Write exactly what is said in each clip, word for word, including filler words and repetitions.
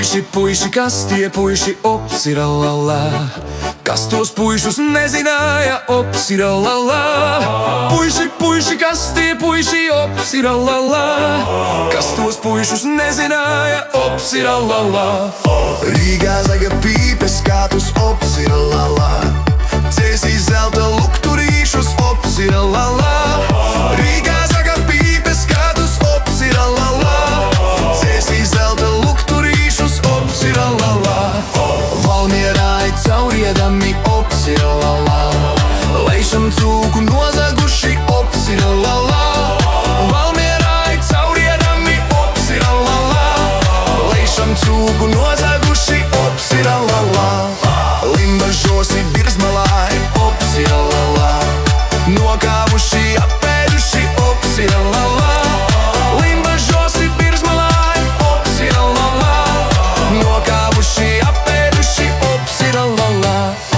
Puiši, puiši, kas tie puiši ops ir allalā? Kas tos puišus nezināja, ops ir allalā? Puiši, puiši, kas tie puiši ops ir allalā? Kas tos puišus nezināja, ops ir allalā? Rīgā zaga pīpes, skatus ops ir allalā. Cēsīs zelta lukturīšus, ops ir allalā. Rīgā zaga pīpes, skatus ops ir allalā. Cēsīs zelta lukturīšus, ops ir allalā. Valmierā cauriedami, ops ir allalā. Leišam cūku nozaguši, ops ir allalā. Valmierā cauriedami, ops ir allalā. Leišam cūku nozaguši, ops ir allalā. Limbažosi Birzmalā, ops ir allalā. Nokāvuši, apēduši, ops ir allalā. Limbažosi Birzmalā, ops ir allalā. Nokāvuši, apēduši, ops ir allalā.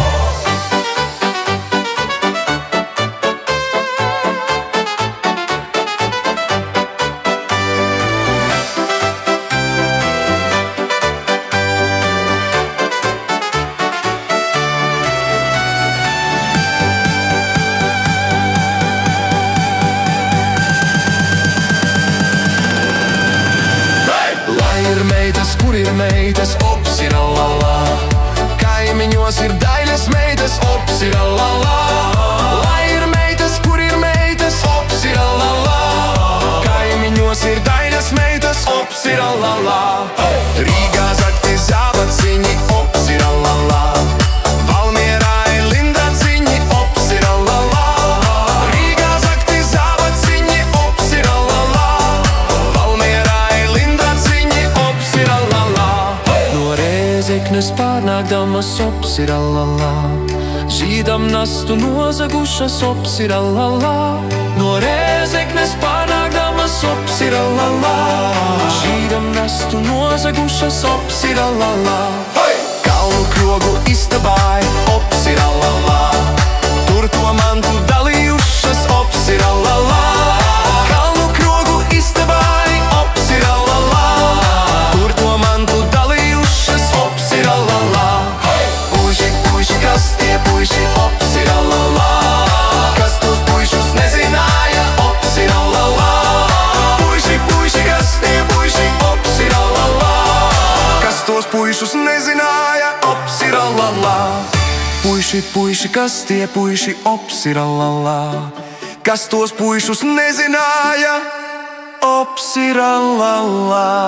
Kur ir meitas, ops ir allalā. Kaimiņos ir daļas meitas, ops ir allalā. Lai ir meitas, kur ir meitas, ops ir allalā. Kaimiņos ir daļas meitas, ops ir allalā. Rīgā zakti zābaciņi, ops ir allalā. Valmierā ir lindaciņi, ops ir allalā. Rīgā zakti zābaciņi, ops ir allalā. Valmierā ir lindaciņi, ops ir allalā. No Rēzeknes pārnākdamas, ops ir allalā. Žīdam nastu nozagušas, ops ir allalā. No Rēzeknes pārnākdamas, ops ir allalā. Žīdam nastu nozagušas, ops ir allalā. Kalnu krogu istabā, ops ir allalā. Tur to mantu dalījušas, ops ir allalā. Kalnu krogu istabā, ops ir allalā. Tur to mantu dalījušas, ops ir allalā. Puiši, puiši, kas tie puiši, ops ir allalā. Kas tos puišus nezināja, ops ir allalā. Puiši, puiši, kas tie puiši, ops ir allalā. Kas tos puišus nezināja, ops ir allalā. Puiši, puiši, kas tie puiši, ops ir allalā. Kas tos puišus nezināja, ops ir allalā.